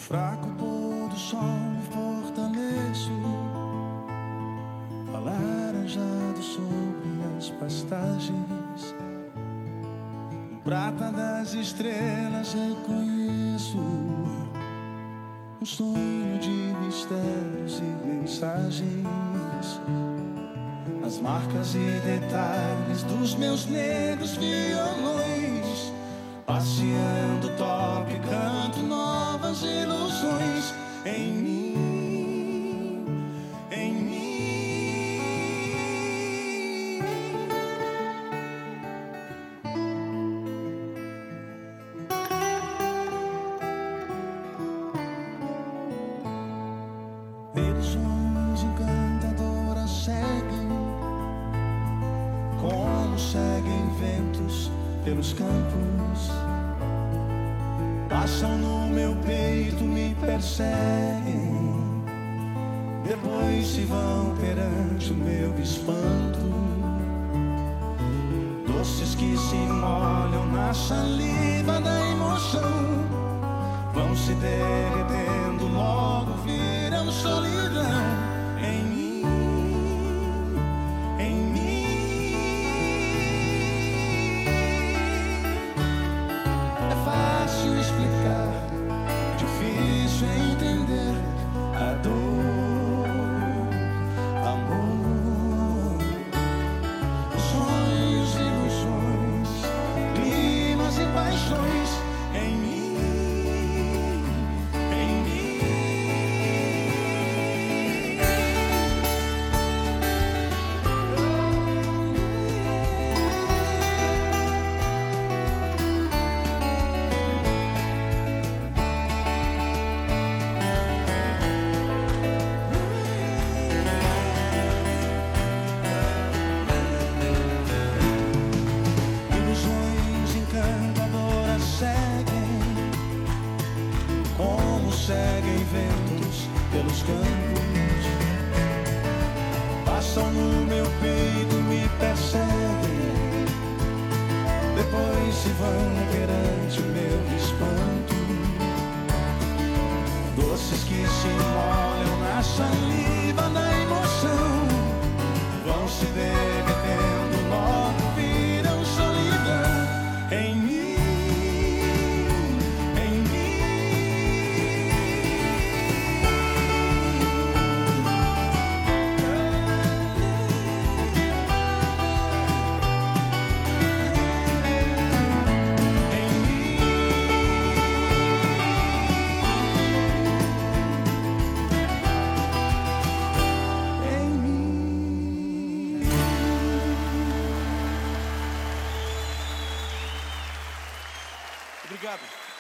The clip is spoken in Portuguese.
fraco pôr do sol fortaleço, alaranjado sobre as pastagens. No prata das estrelas reconheço um sonho de mistérios e mensagens, as marcas e detalhes dos meus negros violões. Passeando toco e canto novas ilusões em mim, em mim. Ilusões encantadoras seguem, como seguem ventos pelos campos, passam no meu peito, me perseguem, depois se vão perante o meu espanto. Doces que se molham na saliva da emoção, vão se derretendo, logo viram solidão em mim, em mim. Fácil explicar, difícil entender a dor, amor, sonhos, ilusões, climas e paixões em mim, em mim. Seguem ventos pelos campos, passam no meu peito, me perseguem, depois se vão perante o meu espanto. Doces que se molham na saliva da emoção, vão se derretendo, logo viram solidão em mim. Obrigado.